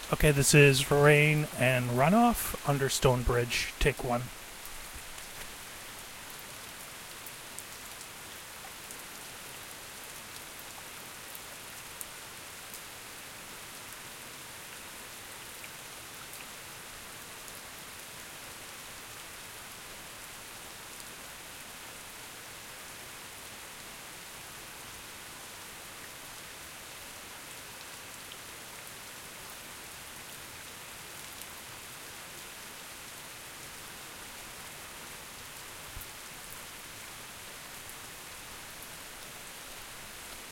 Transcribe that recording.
Okay, this is Rain and Runoff under Stone Bridge. Take one.